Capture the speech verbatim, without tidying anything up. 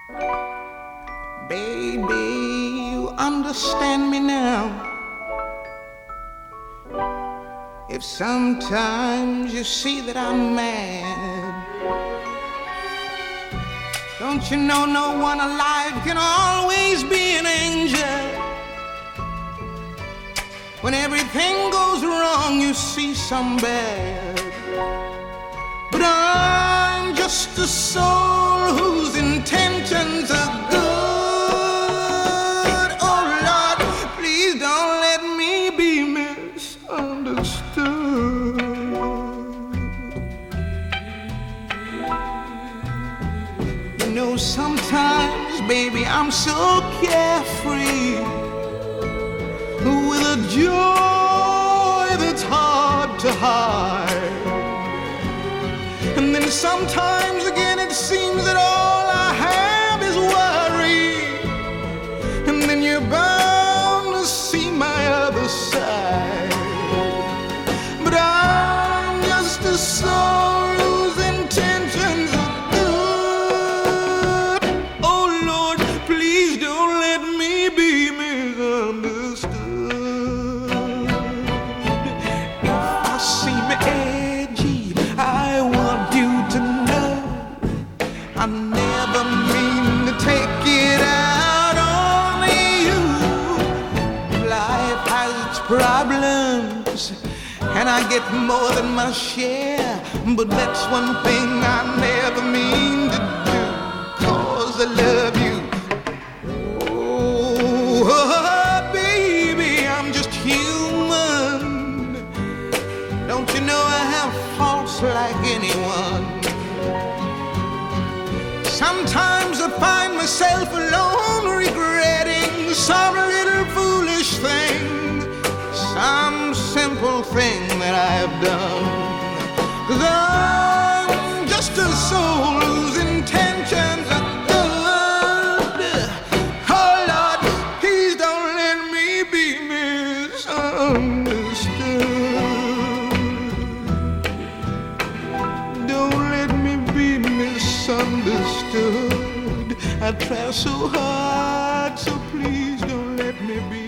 Baby, you understand me now. If sometimes you see that I'm mad, don't you know no one alive can always be an angel? When everything goes wrong, you see some bad. But I'm just a soul whose intentions are good. Oh Lord, please don't let me be misunderstood. You know, sometimes, baby, I'm so carefree, with a joy that's hard to hide. And then sometimes again it seems that all I have is worry. And then you're bound to see my other side. But I'm just a soul whose intentions are good. Oh Lord, please don't let me be misunderstood. If I seem edgy, I want you to know I never mean to take it out on you. Life has its problems, and I get more than my share. But that's one thing I never mean to do, 'cause I love you. Oh, baby, I'm just human. Don't you know I have faults like anyone? Sometimes I find myself alone regretting some little foolish thing, some simple thing that I've done. 'Cause I'm just a soul whose intentions are good. Oh Lord, please don't let me be misunderstood. Don't let me be misunderstood. I try so hard, so please don't let me be